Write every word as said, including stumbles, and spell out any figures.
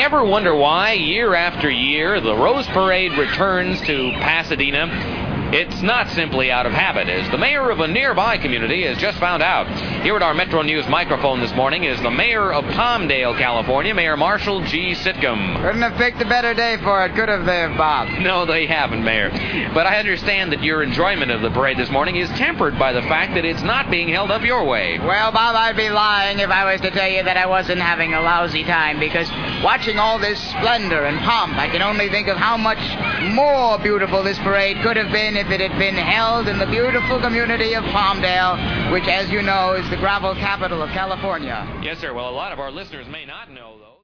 ever wonder why, year after year, the Rose Parade returns to Pasadena? It's not simply out of habit, as the mayor of a nearby community has just found out. Here at our Metro News microphone this morning is the mayor of Palmdale, California, Mayor Marshall G. Sitcom. Couldn't have picked a better day for it, could have they, Bob? No, they haven't, Mayor. But I understand that your enjoyment of the parade this morning is tempered by the fact that it's not being held up your way. Well, Bob, I'd be lying if I was to tell you that I wasn't having a lousy time, because watching all this splendor and pomp, I can only think of how much more beautiful this parade could have been if it had been held in the beautiful community of Palmdale, which, as you know, is the gravel capital of California. Yes, sir. Well, a lot of our listeners may not know that.